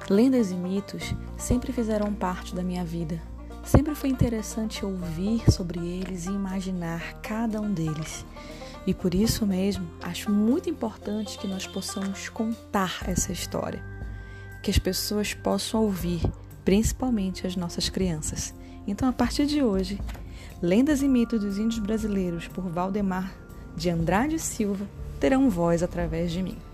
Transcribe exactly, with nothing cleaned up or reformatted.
Lendas e mitos sempre fizeram parte da minha vida. Sempre foi interessante ouvir sobre eles e imaginar cada um deles. E por isso mesmo, acho muito importante que nós possamos contar essa história. Que as pessoas possam ouvir, principalmente as nossas crianças. Então, a partir de hoje, Lendas e Mitos dos Índios Brasileiros, por Valdemar de Andrade Silva, terão voz através de mim.